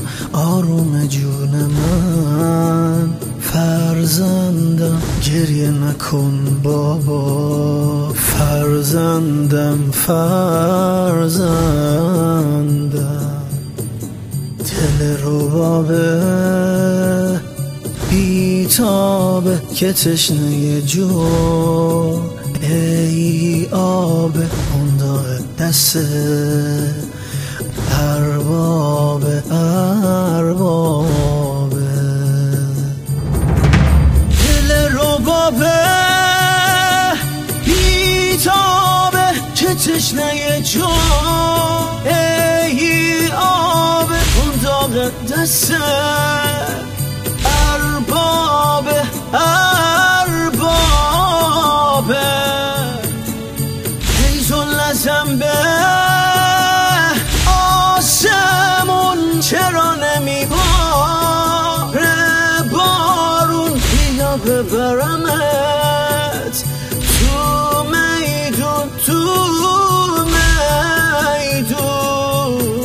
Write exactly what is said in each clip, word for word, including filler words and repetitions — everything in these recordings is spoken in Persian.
آروم جون من. فرزندم گریه نکن بابا، فرزندم فرزندم. دل ربابه بیتابه که تشنه جو، ای آب اون داغ دست اربابه اربابه. دل ربابه بیتابه که تشنه جو، ای آب اون داغ دست اربابه اربابه. هیزون لازم به آسمون چرا نمیباره بارون، بیا ببرمت تو میدون تو میدون.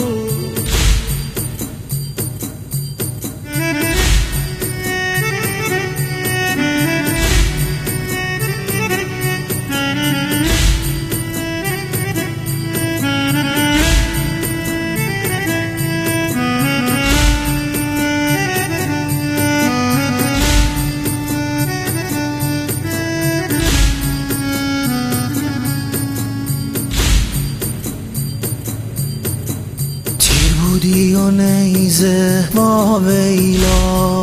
بودی و نیزه با ویلا،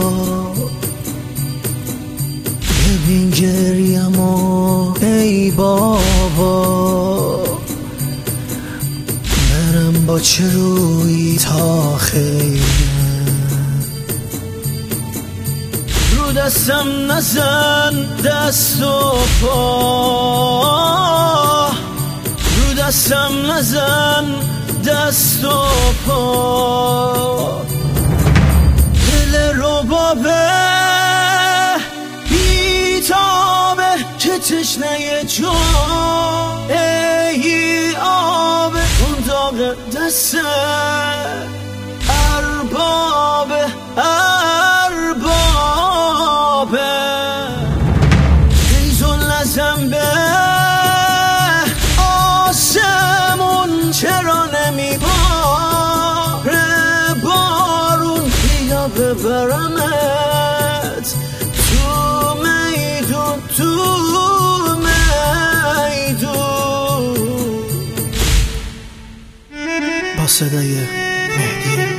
ببین گریمو ای بابا. برم با چه روی تا خیره، رو دستم نزن دست و پا، رو دستم نزن دست و پا. دل ربابه بیتابه که تشنه جو، ای آب اون داغ دست اربابه اربابه. هیزون لازم به آسمون چرا نمیباره بارون، بیا ببرمت تو میدون تو میدون. با صدای مهدی